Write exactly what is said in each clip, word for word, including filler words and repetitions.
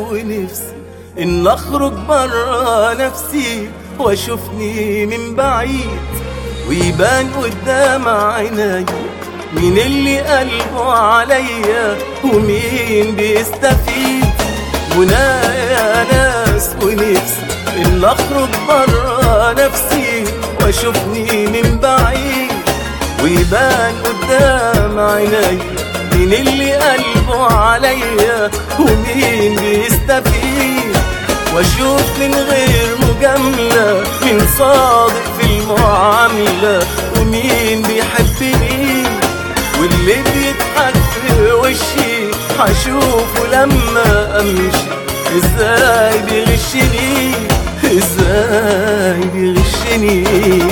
ونفسي إن أخرج برا نفسي وأشوفني من بعيد ويبان قدام عيني مين اللي قلبه عليا ومين بيستفيد. ونايا ناس ونفسي إن أخرج برا نفسي وأشوفني من بعيد ويبان قدام عيني مين اللي قلبه عليا ومين بيستفيد. واشوف من غير مجاملة مين صادق في المعاملة ومين بيحبني، واللي بيضحك في وشي هشوفه لما امشي ازاي بيغشني ازاي بيغشني.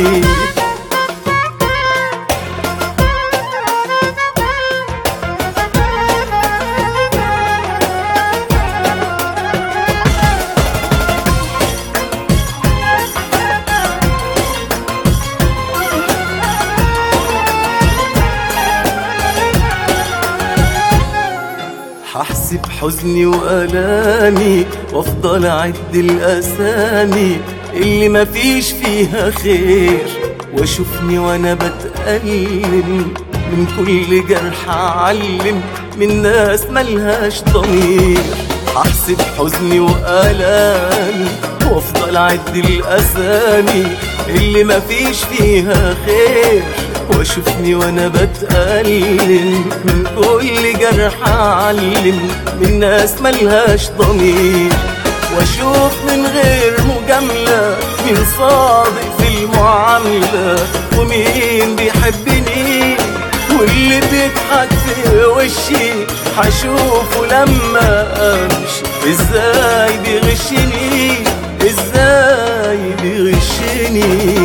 هحسب حزني وألامي وافضل اعد الاسامي اللي مفيش فيها خير، واشوفني وانا بتألم من كل جرح اعلم من ناس ملهاش ضمير. هحسب حزني وألامي وافضل اعد الاسامي اللي مفيش فيها خير، واشوفني وانا بتألم من كل جرح اعلم من ناس ملهاش ضمير. واشوف من غير مجاملة مين صادق في المعاملة ومين بيحبني، واللي بيضحك في وشي هشوفه لما امشي ازاي بيغشني ازاي بيغشني.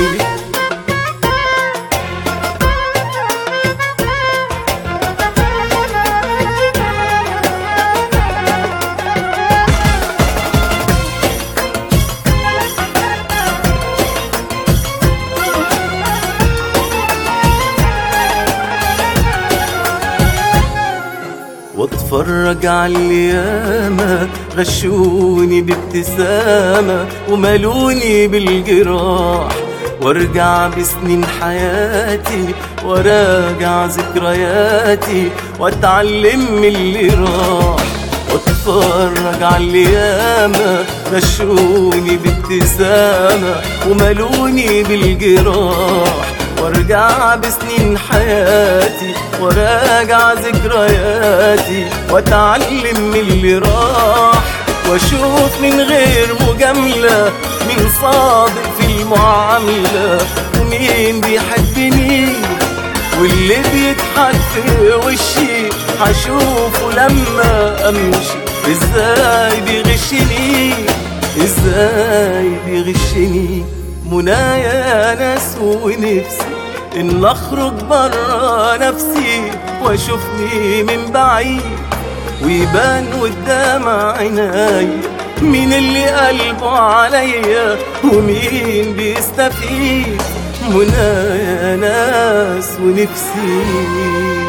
واتفرج على الياما غشوني بابتسامة وملوني بالجراح، وارجع بسنين حياتي وراجع ذكرياتي واتعلم من اللي راح. واتفرج على الياما غشوني بابتسامة وملوني بالجراح، وارجع بسنين حياتي وراجع ذكرياتي واتعلم من اللي راح. واشوف من غير مجاملة مين صادق في المعاملة ومين بيحبني، واللي بيضحك في وشي هشوفه لما امشي ازاي بيغشني ازاي بيغشني. منايا ناس ونفسي إن أخرج برا نفسي وأشوفني من بعيد ويبان قدام عيني مين اللي قلبه عليا ومين بيستفيد. منايا ناس ونفسي